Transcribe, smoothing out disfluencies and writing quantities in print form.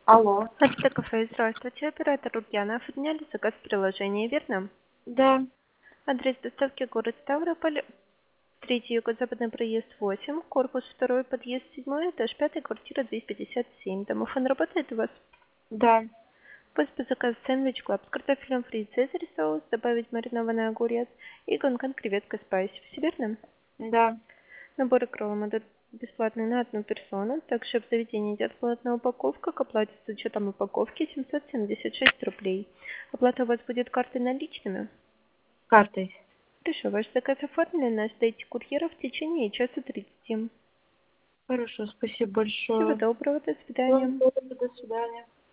Алло. Это кафе, здравствуйте. Оператор Ульяна. Оформляли заказ в приложении, верно? Да, Адрес доставки город Ставрополь, 3 юго-западный проезд 8, корпус 2, подъезд 7, этаж 5, квартира 257. Домофон работает у вас? да, Пусть по заказу сэндвич клаб с картофелем фри, цезарь соус, добавить маринованный огурец и гонкон креветка спайси. Все верно? да. Набор икролом идет бесплатный на одну персону. Также в заведении идет платная упаковка. К оплате с учетом упаковки 776 рублей. Оплата у вас будет картой наличными? Картой. Хорошо, ваш заказ оформлен на сайте курьера в течение часа 30. Хорошо, спасибо Всего большое. доброго, до Всего свидания. доброго, до свидания.